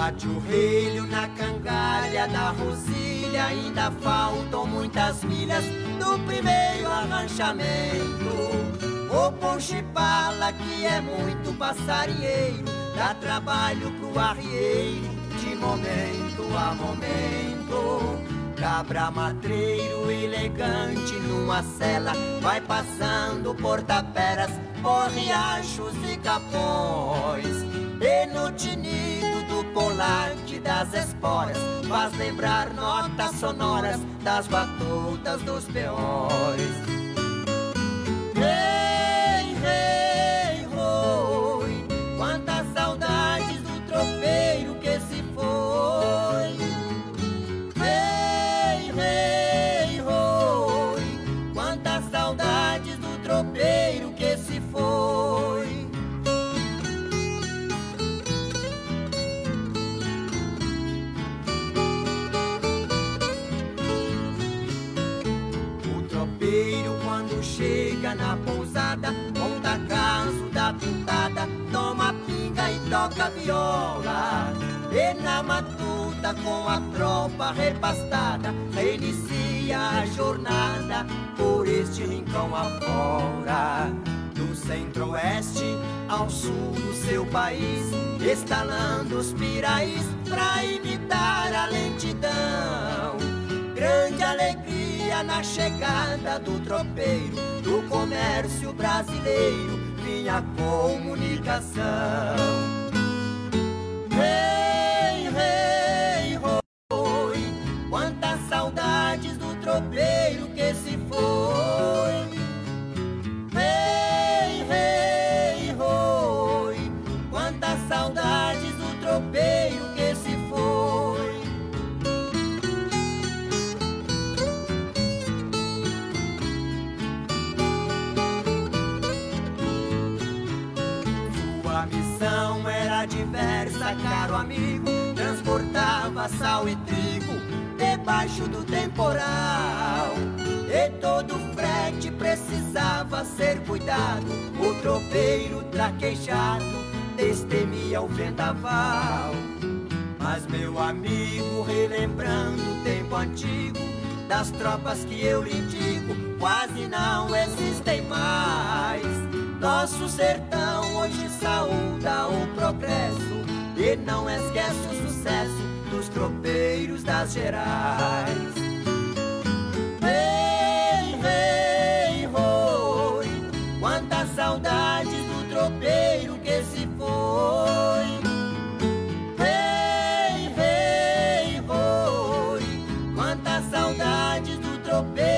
Bate o relho na cangalha da Rosilha, ainda faltam muitas milhas do primeiro arranchamento. O Ponchipala, que é muito passarinheiro, dá trabalho pro arrieiro de momento a momento. Cabra matreiro elegante numa cela, vai passando por taperas, por riachos e capões. E no tinido do polaque das esporas, faz lembrar notas sonoras das batutas dos peões. Rei, rei, roi, quantas saudades do tropeiro que se foi. Rei, rei, roi, quantas saudades do tropeiro que se foi. Quando chega na pousada, conta caso da pintada, toma pinga e toca viola. E na matuta com a tropa repastada, reinicia a jornada por este rincão afora. Do centro-oeste ao sul do seu país, estalando os piraís pra imitar a lentidão. Grande alegria na chegada do tropeiro, do comércio brasileiro, vinha comunicação. Rei, rei, roi, quantas saudades do tropeiro que se foi. Rei, rei, roi, quantas saudades do tropeiro que se foi. A missão era diversa, caro amigo, transportava sal e trigo debaixo do temporal. E todo frete precisava ser cuidado, o tropeiro traquejado destemia o vendaval. Mas meu amigo, relembrando o tempo antigo, das tropas que eu lhe digo, quase não existem mais. Nosso sertão hoje saúda o progresso e não esquece o sucesso dos tropeiros das Gerais. Rei, rei, roi, quantas saudades do tropeiro que se foi. Rei, rei, roi, quantas saudades do tropeiro